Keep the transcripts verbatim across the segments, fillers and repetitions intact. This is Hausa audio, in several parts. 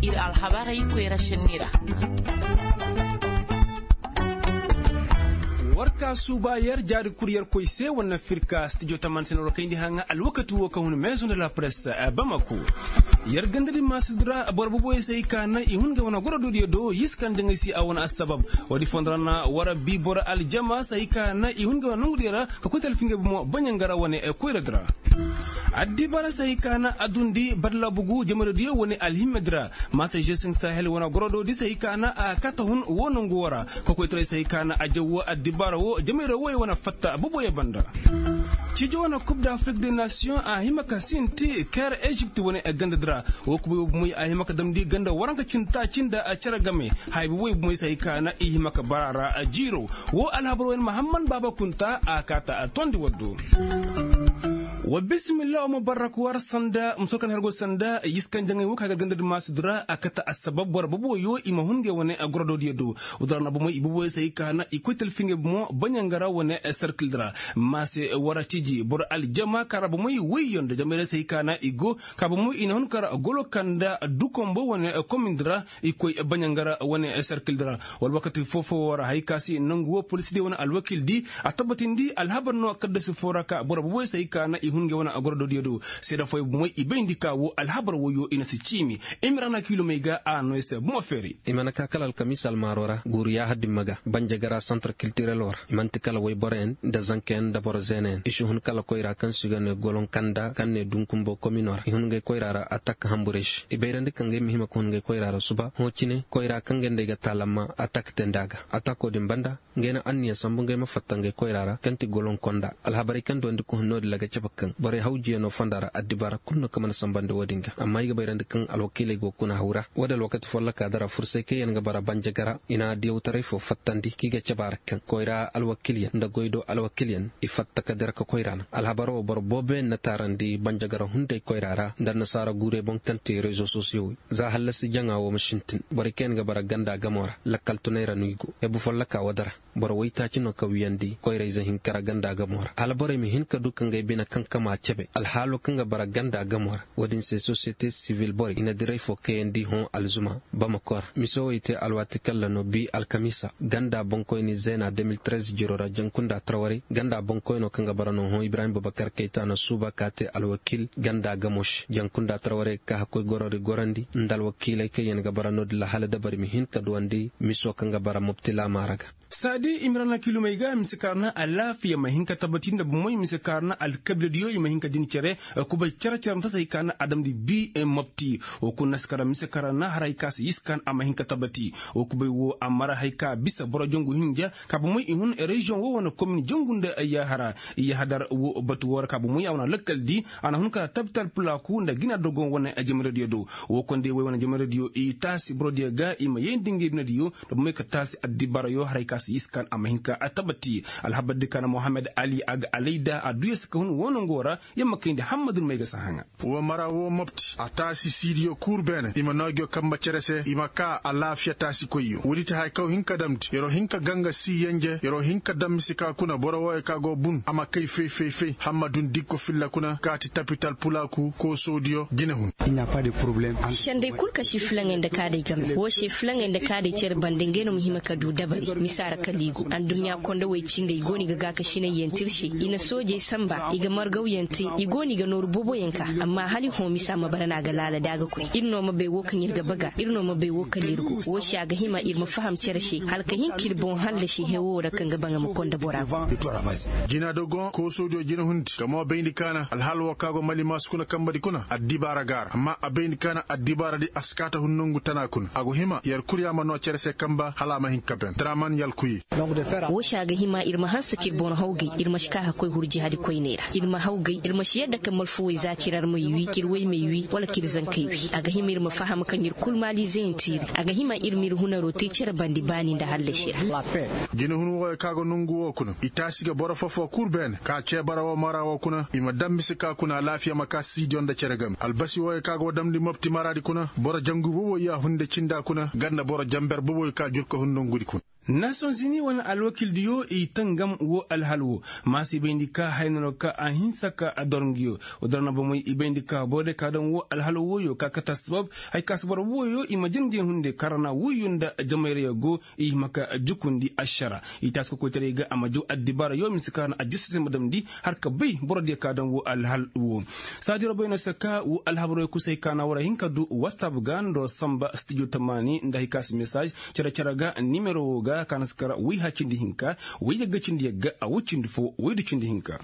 ir alhabara iko rashinira warka suba yar jari kuriyar koise wannan firka studio taman sanar kai hanga alwakati wo ka hun maison de la presse Bamako yar gandadi masudra borbo boy sai kana i hunga wana goro do do yiskan danga si awon asbab wadi fondrana wara bi bor al jama sai kana i hunga wana ngudira ka ko telfinge mo banyangara wone e koyradra addi bara sai kana adundi badla bugu jamare diyo woni alhimedra masa jesin sahel wana goro do di sai kana a kata hun wono ngora ko ko tre sai kana ajawo addi bara wo jamare woy wana fatta bubo ya banda ci jona coupe d'Afrique des nations a himaka sinti ker Egypt woni e gandadra wo ko muy a himaka damdi ganda waranka cinta cinda a cara game haybi woy muy sai kana i himaka barara a jiro wo alhabro en Muhammad Baba Kunta a kata a tondi waddo wa bismillah mubarak war sanda musokan hergo sanda yiskan jangai wo kaga gandad masudra akata asbab war babo yo ima hunge woni a gordo diedo udarna bo mo ibubo sai kana ikotel finge mo banyangara woni e circle dra mase warachiji bor al jama karabo mo wiyon de jamere sai kana igo kabo mo ina hun kara golo kanda dukombo woni e komindra ikoy banyangara woni e circle dra wal wakati fofo wara haykasi nanguwo police de woni al wakil di atabatindi al habarno kaddasu foraka bor babo sai kana hunge wana agordo diedo seda foy moy ibendika wo alhabar woyo ina sichimi imrana kilomega a noise mo feri imana ka kala alkamisa almarora guriya haddi maga banjagara centre culturel wora imanti kala way boren da zanken da borzenen ishu hun kala koyra kan sugane golon kanda kanne dunkumbo communor hunge koyrara attack hamburesh ibeyrande kange mihima ko hunge koyrara suba hocine koyra kange ndega talama attack tendaga attacko de banda ngena anniya sambunge mafattange koyrara kanti golon konda alhabari kan do ndiko hunode laga kan bare hawji no fandara addibara kunno kamana sambande wodinga amma yiga bayrande kan alwakile go kuna hawra wadal wakati folla ka dara furse ke yanga bara banjagara ina diw tarifo fattandi kiga cabar kan koyra alwakiliyan nda goydo alwakiliyan ifatta ka dara ka koyrana alhabaro bor bobe na tarandi banjagara hunde koyrara nda nasara gure bon kanti réseaux sociaux za halasi janga wo mashintin bare ken ga bara ganda gamora lakal tunayra nuigo e bu folla ka wadara bara wayta ci no ka wiyandi koyra zahin kara ganda gamora albare mi hin ka dukan ga bina kan kama chebe alhalo kanga bara ganda gamor wadin se société civile bor ina dire fo kendi hon alzuma bamakor miso ite alwati kallano bi alkamisa ganda bonko ni zena deux mille treize jirora jankunda trawari ganda bonko no kanga bara no hon Ibrahim Babakar Keita no suba kate alwakil ganda gamosh jankunda trawari ka hakoy gorori gorandi ndal wakile ke yen ga bara no la halada bari mi hin ka duandi miso kanga bara mubtila maraga sadi imrana kilomega misikarna alafiya mahinka tabatin da bumoy misikarna alkabla diyo mahinka din cere kuba cara cara ta sai kana adam di bi mopti o kun naskara misikarna haraika si iskan amahinka tabati o kuba wo amara haika bisa boro jongu hinja ka bumoy ihun region wo wona commune jongunda ya hara ya hadar wo batu wor ka bumoy awna lakkal di ana hunka tabtal plaku nda gina dogon wona ajamre diyo do wo konde wo wona jamre diyo e tasi bro diyo ga ima yendinge bina diyo da bumoy ka tasi adibara yo haraika iskan amahinka atabati alhabad kana Muhammad Ali ag alaida aduya suka hun wonon gora yamma kinde Hammadun mai ga sahanga wo mara wo mopti atasi sidio kurbene ima nogyo kamba cerese ima ka alafiya tasi koyo wulita hay kaw hinka damti yoro hinka ganga si yenge yoro hinka damsika kuna borowo e kago bun ama kay fe fe fe Hammadun dikko filla kuna kati tapital pulaku ko sodio ginehun il n'y a pas de problème shande kulka shi flangen da kade game wo shi flangen da kade cer bandengeno muhimma kadu dabari misara kaligo an dunya konda wai cinda igoni ga gaka shine yentirshi ina soje samba iga margau yenti igoni ga noru bobo yanka amma hali ho misa mabarana ga lala daga ku irno ma bai wokan yirga baga irno ma bai wokan yirgo wo sha ga hima irma faham cershi halka yin kirbon halle shi hewo da kan ga banga mu konda bora gina dogon ko sojo gina hundi kamo bayni kana alhalwa kago mali maskuna kambadi kuna addibara gar amma abayni kana addibara di askata hunnungu tanakun ago hima yar kurya mano cerse kamba halama hin kaben draman yal kuyi wo shaga hima irma har sakir bon haugi irma shika ha koy hurji hadi koy nera irma haugi irma shi yadda kamal fuwai zakirar mai wi kirwai mai wi wala kirzan kai wi aga hima irma faham kan yir kulmali zain tiri aga hima irmir huna rote cer bandi bani da halle shira gina hunu wo kago nungu wo kuna itasiga boro fofo kurben ka ke barawo marawo kuna ima dammi ka kuna lafiya maka sijon da ceregam albasi wo kago damdi mopti maradi kuna boro jangu wo ya hunde cinda kuna ganna boro jamber bo ka jurko hunno ngudi kuna Nations Unies wana alwakil diyo i tangam wo alhalwo masi bendika haynano ka ahinsa ka adorngiyo odarna bamoy ibendika bode kadan wo alhalwo yo ka katasbab hay kasbar wo yo imagine de hunde karana wuyunda jamayre go i maka jukundi ashara itasko ko terega amajo addibara yo miskana ajisse madam di har ka bay borode kadan wo alhalwo sadiro bayno saka wo alhabro ku say kana wara hinka du whatsapp gando samba studio tamani ndahi kas message cara caraga numero ga kanaskara wi hakindi hinka wi yaga cindi yaga a wucindi fo wi du cindi hinka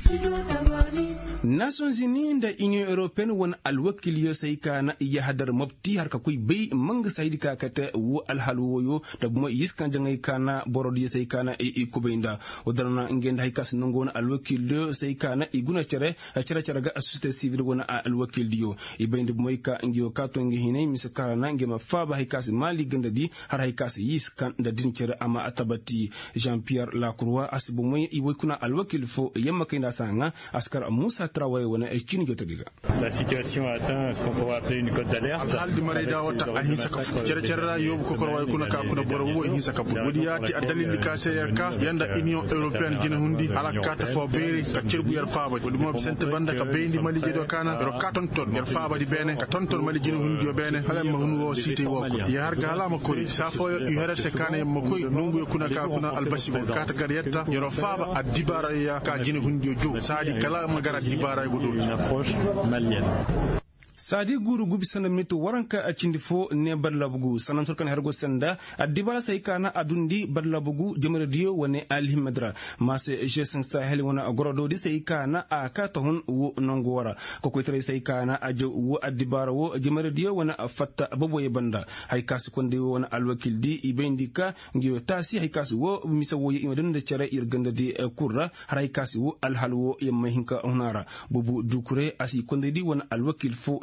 Nations Unies da Union Européenne won alwakil yo say kana ya hadar mabti har ka kuy bay mang saydi ka kata wo alhalu yo da mo yiskan jangay kana borodi say kana e kubinda odarna ngenda hikas nongona alwakil yo say kana iguna cere cere cere ga société civile wona alwakil dio ibende moy ka ngiyo ka to ngi hinay misakara na ngema faba hikas mali ganda di har hikas yiskan da din cere ama atabati Jean-Pierre Lacroix asibu moy iwoy kuna alwakil fo yamma kayna sanga askar Moussa Traoré wona e cini jota diga la situation atteint ce qu'on pourrait appeler une cote d'alerte al di marida wata ahinsa ka cere cere yobu ko korway kuna ka kuna boro wo ahinsa ka wodi yati adalil ka ka yanda Union Européenne jina hundi ala kata fo beeri ka cirbu yar faaba wodi mo sente banda ka bendi mali jedo kana ro katon ton yar faaba di bene ka ton ton mali jina hundi yo bene hala ma hunu wo site wo ko yar gala ma kori safo yo hera se kana mo koy nungu kuna ka kuna albasi ko kata gariyetta yoro faaba adibara ya ka jina hundi yo jo sadi kala magara dibara go do approche malienne. Sadi guru gubi sana minute waranka acindi fo ne badlabugu sanan turkan hergo senda adibara saykana adundi badlabugu jemere dio wane alhimadra mase jesin sahel wana agorodo di saykana akata hun wo nongora ko ko tere saykana ajo wo adibara wo jemere dio wana fatta boboye banda hay kasu konde wana alwakil di ibendika ngiyo tasi hay kasu wo misa wo imadan de cere irganda di kurra hay kasu wo alhalwo yamma hinka hunara bobu dukure asi konde di wana alwakil fo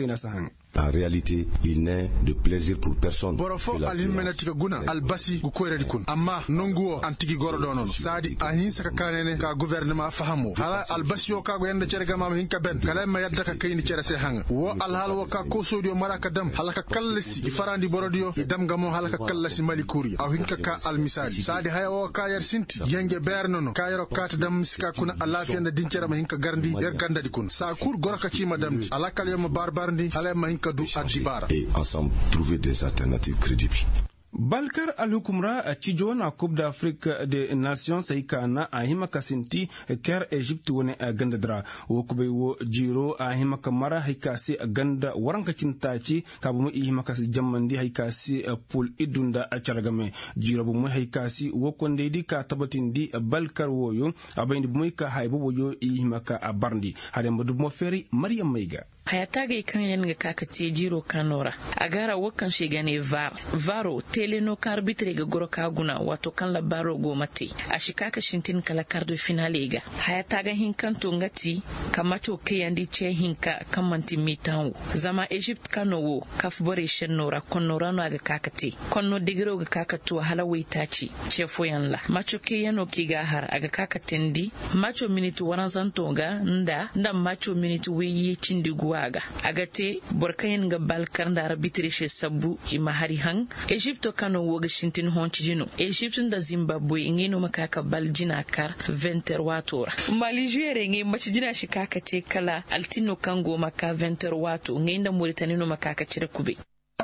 En réalité, il n'est de plaisir pour personne. Borofo alhimenatika guna albasi gukoyre kun amma nonguo antigi gorodo non sadi ahin saka kanene ka gouvernement fahamu hala albasi yo ka go yanda cerga mam hinka ben kala ma yadda ka kayni cere se hanga wo alhal wo ka ko sodio maraka dam halaka kallasi farandi borodio idam gamo halaka kallasi mali kuri aw hinka ka almisali sadi hay wo ka yar sinti yenge bernono ka yaro kata dam sika kuna alafiya da dincere ma hinka garndi yer gandadi kun sa kur goraka kima damdi alakal yama barbarndi hala ma et ensemble trouver des alternatives crédibles. Balkar al-Hukumra cijo na Coupe d'Afrique des Nations saykana ahima kasinti ker Egypt woni gandadra wo kube wo jiro ahima kamara haikasi ganda waranka cintaci kabumu ihima kasi jammandi haikasi pul idunda chargame jiro bu mu haikasi wo kondedi ka tabatindi Balkar woyo abayndi bu ka haybo woyo ihima ka barndi hade madu mo feri Maryam Maiga hayataga ikan yanga kakati jiro kanora agara wakan shigane var varo teleno karbitre ga goro kaguna wato kan labaro go mate ashikaka shintin kala kardo finalega hayataga hinkan tongati kamacho kayandi che hinka kamanti mitanwo zama Egypt kanowo kafbore shenora konnorano aga kakati konno digiro ga kakatu hala waitachi chefo yanla macho kayano kiga har aga kakatendi macho minitu waranzantonga nda nda macho minitu weyi cindigu waga agate borkayen ga Balkar da arbitrishe sabu imahari hang Egypto kano woga shintin honci jino Egypto da Zimbabwe ngeno makaka baljina kar venter watora Mali juere nge machijina shikaka te kala altino kango maka venter wato ngenda Mauritania no makaka cire kube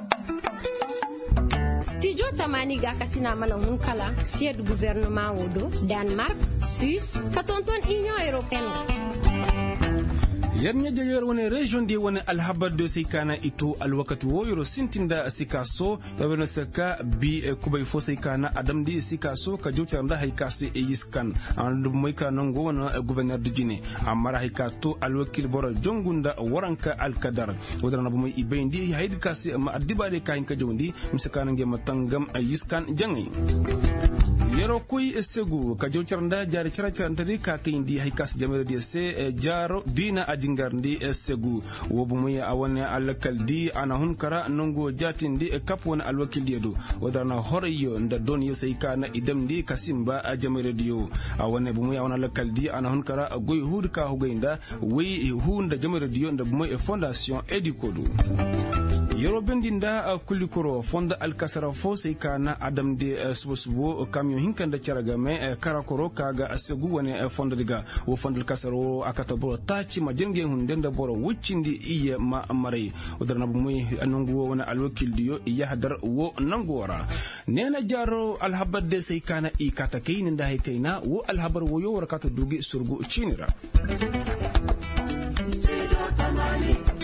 Studio Tamani ga kasina mana hun kala siya du gouvernement wodo Denmark Suisse katonton Union Européenne yarnya jayer woni region di woni alhabad do sikana ito alwakati woyro sintinda sikaso yabeno saka bi kubay fo sikana adam di sikaso ka jotanda haykasi e yiskan andu moyka nongo wona gouverneur de Guinée amara haykato alwakil boro jongunda waranka alkadar wodana bumoy ibendi haydikasi ma adibade kayin ka jondi misakana ngema tangam yiskan jangi yaro kuy segu ka jocarnda jari characharantari ka kindi haikas jamere di se jaro dina ajingarndi segu wobu muy awane alkaldi ana hunkara nongo jatindi kapwon alwakildi do wadarna horiyo nda don yo saykana idamdi kasimba jamere dio awane bu muy awana alkaldi ana hunkara goy hud ka hugaynda wi hunda jamere dio nda bu muy fondation edikodu yoro bendinda kulikoro fonda alkasara fo saykana adamde subo kamyo hinkanda charagame karakoro kaga segu wane fonda diga wo fonda alkasaro akata boro tachi ma jenge hundenda boro wuccindi iye ma maray odarna bu muy anongu wana alwakildiyo yahdar wo nangora nena jaro alhabade saykana i kata kayni nda haykaina wo alhabar wo yo warakata dugi surgu chinira